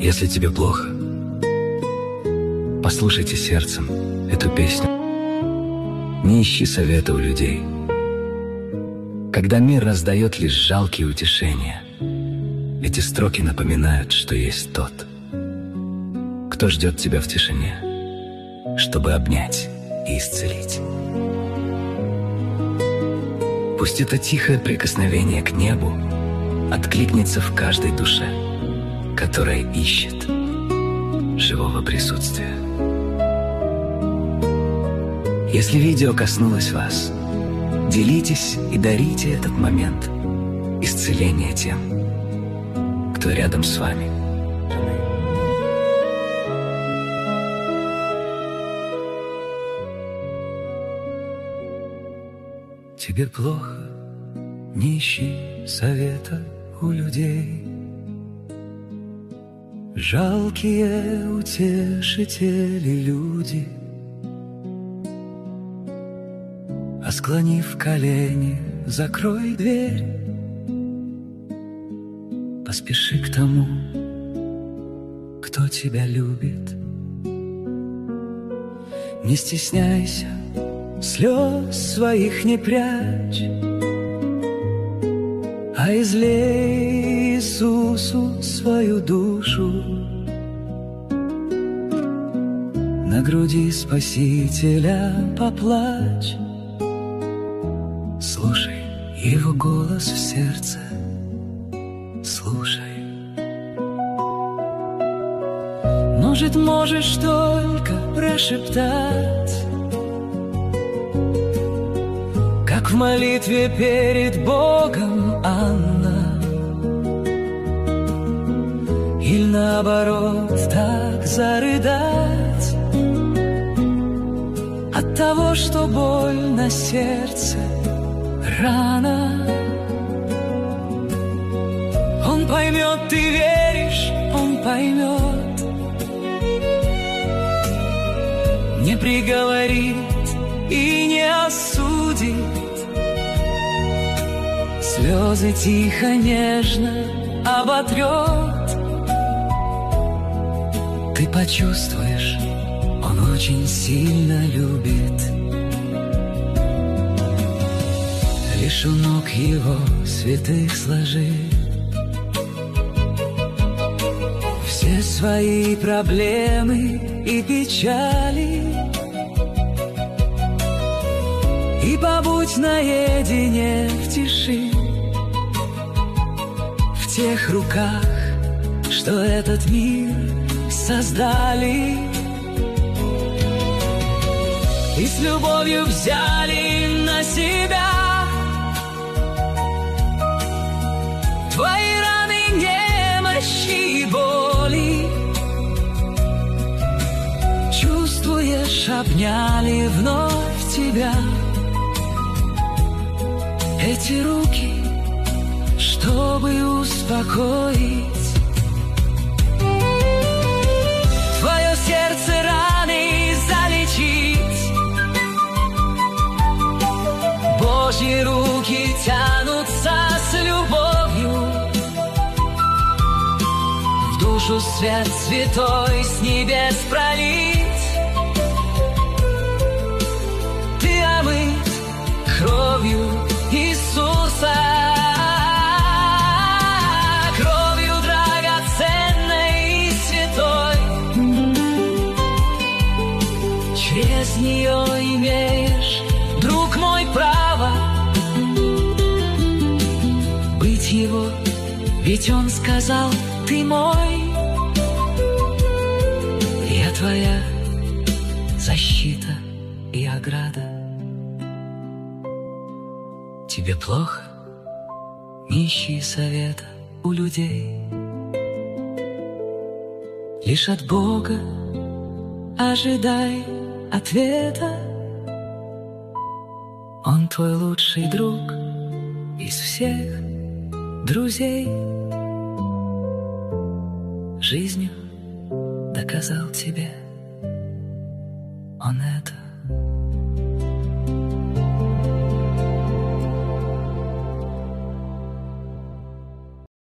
Если тебе плохо, послушайте сердцем эту песню. Не ищи совета у людей. Когда мир раздает лишь жалкие утешения, эти строки напоминают, что есть тот, кто ждет тебя в тишине, чтобы обнять и исцелить. Пусть это тихое прикосновение к небу откликнется в каждой душе, которая ищет живого присутствия. Если видео коснулось вас, делитесь и дарите этот момент исцеления тем, кто рядом с вами. Тебе плохо, не ищи совета у людей. Жалкие утешители люди, а склонив колени, закрой дверь. Поспеши к тому, кто тебя любит. Не стесняйся, слез своих не прячь, а излей Иисусу свою душу. На груди Спасителя поплачь, слушай Его голос в сердце, слушай. Может, можешь только прошептать, как в молитве перед Богом Анна, или наоборот так зарыдать от того, что боль на сердце, рана. Он поймет, ты веришь, он поймет, не приговорит и не осудит. Слезы тихо, нежно оботрет. Ты почувствуешь, он очень сильно любит. Лишь у ног его святых сложи все свои проблемы и печали, и побудь наедине в тиши, в тех руках, что этот мир создали и с любовью взяли на себя твои раны, немощи и боли. Чувствуешь, обняли вновь тебя эти руки, чтобы успокоить твое сердце, раны залечить. Божьи руки тянутся с любовью, в душу свет святой с небес пролить. Ты омыт кровью Иисуса, кровью драгоценной и святой. Через нее имеешь, друг мой, право быть его, ведь он сказал: ты мой, я твоя защита и ограда. Тебе плохо? Не ищи совета у людей. Лишь от Бога ожидай ответа. Он твой лучший друг из всех друзей. Жизнью доказал тебе он это.